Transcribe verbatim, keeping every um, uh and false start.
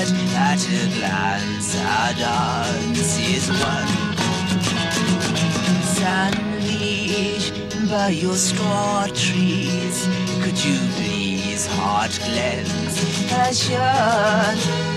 that at a glance our dance is one. Sandwich by your straw trees, could you please heart cleanse passion?